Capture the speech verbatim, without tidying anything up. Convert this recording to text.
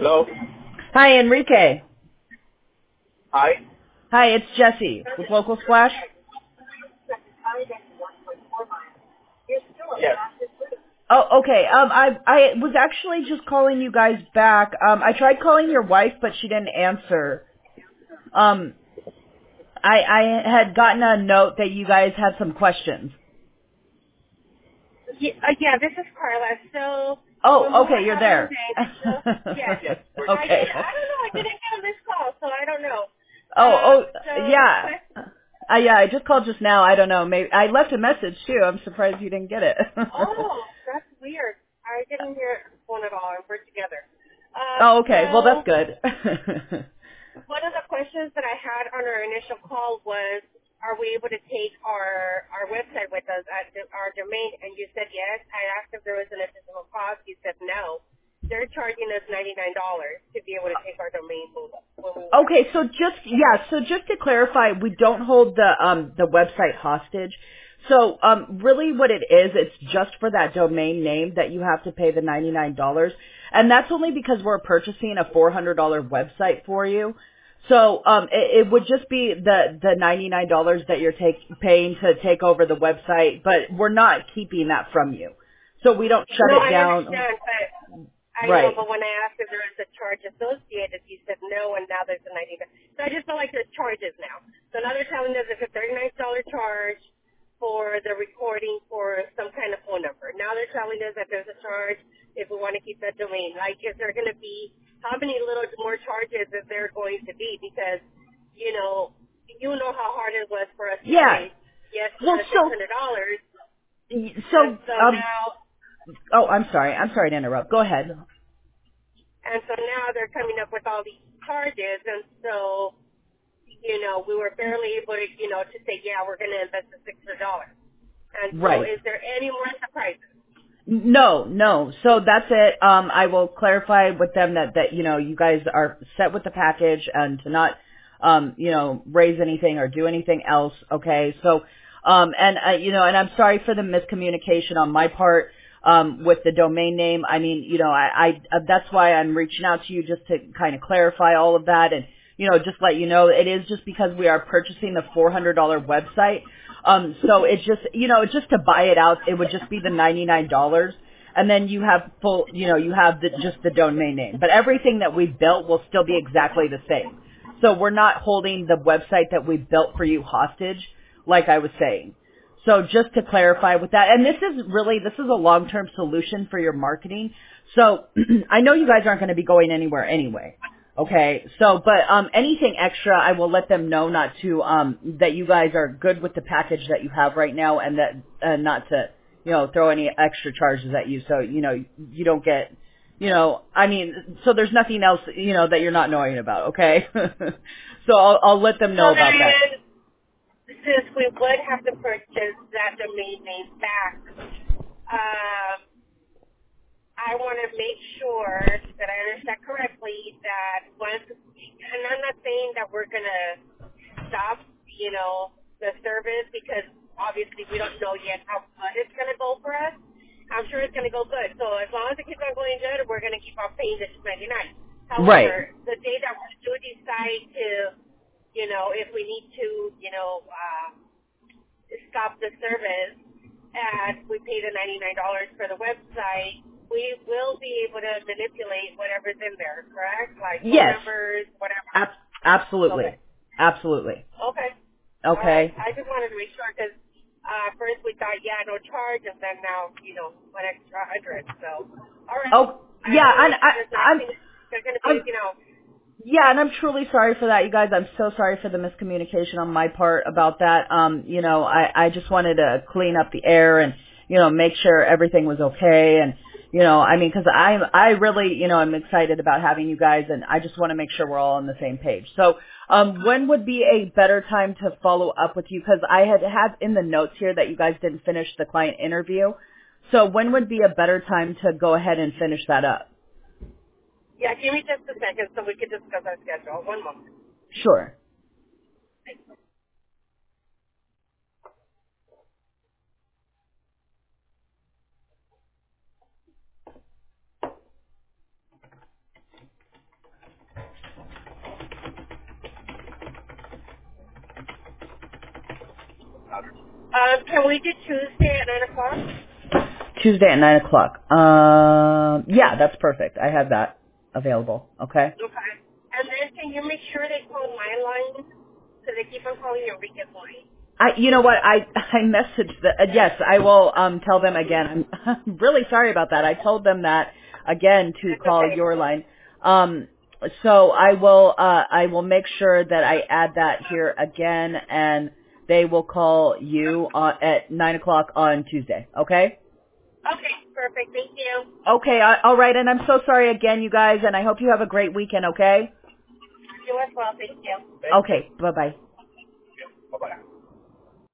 Hello. Hi, Enrique. Hi. Hi, it's Jesse with Local Splash. Yes. Oh, okay. Um, I I was actually just calling you guys back. Um, I tried calling your wife, but she didn't answer. Um, I I had gotten a note that you guys had some questions. Yeah, uh, yeah, this is Carla. So when Oh, we were okay, you're having there. the initial, yes, Yes. We're I did. Okay. I don't know. I didn't get a missed call, so I don't know. Oh, Um, oh, so the yeah. question. Uh, yeah, I just called just now. I don't know. Maybe I left a message too. I'm surprised you didn't get it. Oh, that's weird. I didn't hear the phone at all, and we're together. Um, Oh, okay. Well, that's so good. one of the questions that I had on our initial call was, are we able to take our our website with us at the, our domain? And you said yes. I asked if there was an additional cost. You said no. They're charging us ninety-nine dollars to be able to take our domain when when we want. Okay, so just yeah, so just to clarify, we don't hold the um the website hostage. So um really what it is, it's just for that domain name that you have to pay the ninety-nine dollars. And that's only because we're purchasing a four hundred dollars website for you. So um it, it would just be the the ninety-nine dollars that you're take, paying to take over the website, but we're not keeping that from you. So we don't shut No, it I down. understand, but I know, Right. but when I asked if there was a charge associated, you said no, and now there's a ninety-nine. So I just feel like there's charges now. So now they're telling us it's a thirty-nine dollars charge for the recording for some kind of phone number. Now they're telling us that there's a charge if we want to keep that domain. Like, is there going to be, how many little more charges is there going to be? Because, you know, you know how hard it was for us to Yeah. say yes to Well, the so six hundred dollars. And so so um now oh, I'm sorry. I'm sorry to interrupt. Go ahead. And so now they're coming up with all these charges, and so, you know, we were barely able to, you know, to say, yeah, we're going to invest the six hundred dollars. And so Right. is there any more surprises? No, no. So that's it. Um, I will clarify with them that, that, you know, you guys are set with the package and to not, um, you know, raise anything or do anything else. Okay. So, um, and, uh, you know, and I'm sorry for the miscommunication on my part, um, with the domain name. I mean, you know, I, I, uh, that's why I'm reaching out to you just to kind of clarify all of that and, you know, just let you know it is just because we are purchasing the four hundred dollars website. Um, so it's just, you know, just to buy it out, it would just be the ninety-nine dollars. And then you have full, you know, you have the, just the domain name. But everything that we built will still be exactly the same. So we're not holding the website that we built for you hostage, like I was saying. So just to clarify with that, and this is really, this is a long-term solution for your marketing. So I know you guys aren't going to be going anywhere anyway. Okay, so, but, um, anything extra, I will let them know not to, um, that you guys are good with the package that you have right now and that, uh, not to, you know, throw any extra charges at you so, you know, you don't get, you know, I mean, so there's nothing else, you know, that you're not knowing about, okay? So I'll, I'll let them So know about that. then, since we would have to purchase that domain name back, um, I want to make sure that I understand correctly that once, and I'm not saying that we're going to stop, you know, the service because obviously we don't know yet how good it's going to go for us. I'm sure it's going to go good. So as long as it keeps on going good, we're going to keep on paying the two ninety-nine. Right. However, the day that we do decide to, you know, if we need to, you know, uh, stop the service and we pay the ninety-nine dollars for the website, we will be able to manipulate whatever's in there, correct? Like phone Yes. numbers, whatever. Ab- Okay. absolutely. Absolutely. Okay. All right. Okay. I just wanted to make sure because uh, first we thought, yeah, no charge, and then now, you know, one extra hundred. So, all right. Oh, I yeah, just want to and make sure I, there's I'm, nothing, there's going to be I'm anything else. Yeah, and I'm truly sorry for that, you guys. I'm so sorry for the miscommunication on my part about that. Um, you know, I, I just wanted to clean up the air and, you know, make sure everything was okay. And, you know, I mean, cause I, I really, you know, I'm excited about having you guys and I just want to make sure we're all on the same page. So, um, when would be a better time to follow up with you? Cause I had had in the notes here that you guys didn't finish the client interview. So when would be a better time to go ahead and finish that up? Yeah, give me just a second so we can discuss our schedule. One moment. Sure. Um, can we do Tuesday at nine o'clock? Tuesday at nine o'clock. Um, yeah, that's perfect. I have that available. Okay. Okay. And then can you make sure they call my line? Because they keep on calling Enrique's line. I, you know what? I I messaged the uh, yes. I will um tell them again. I'm, I'm really sorry about that. I told them that again to That's call okay. your line. Um, so I will uh I will make sure that I add that here again, and they will call you on, at nine o'clock on Tuesday. Okay. Okay, perfect. Thank you. Okay. I, all right. And I'm so sorry again, you guys, and I hope you have a great weekend. Okay. You as well. Thank you. Thank you. Okay. Bye bye.